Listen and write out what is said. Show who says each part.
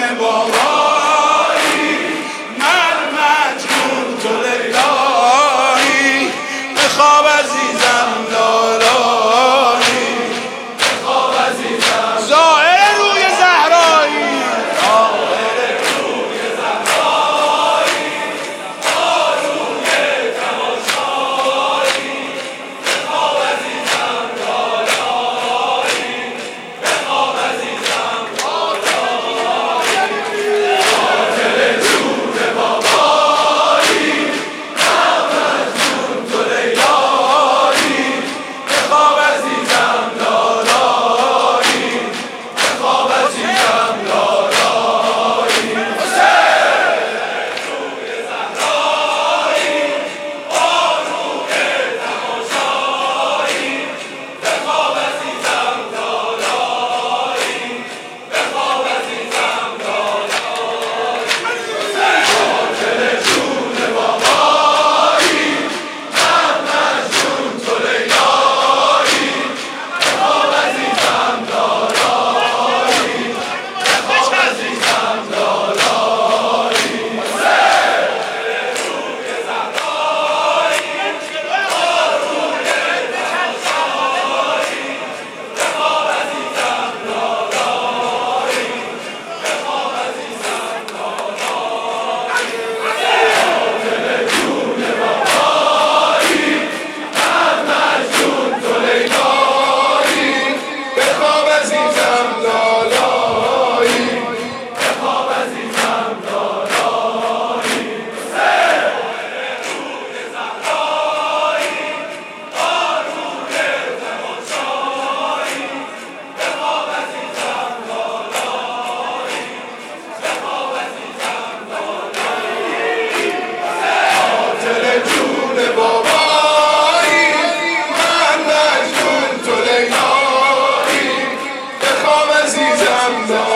Speaker 1: بابایی، من مجنون تو لیلایی، بخواب عزیزم لالایی، بخواب عزیزم ظاهر روی زهرایی، ظاهر روی زهرایی، روی تماشایی، بخواب عزیزم لالایی، بخواب عزیزم لالایی، خاطر جون بابایی، من مجنون تو لیلایی، بخواب عزیزم لالایی، بخواب عزیزم لالایی، روی زهرایی، روی تماشایی، بخواب عزیزم لالایی، بخواب عزیزم لالایی، خاطر جون بابایی، من مجنون تو لیلایی، بخواب عزیزم لالایی، بخواب عزیزم لالایی، روی زهرایی، روی تماشایی، بخواب عزیزم لالایی، بخواب عزیزم لالایی، خاطر جون بابایی، من مجنون تو لیلایی، بخواب عزیزم لالایی، بخواب عزیزم لالایی، روی زهرایی، روی تماشایی، بخواب عزیزم لالایی، بخواب عزیزم لالایی، خاطر جون بابایی، من مجنون تو لیلایی، بخواب عزیزم لالایی.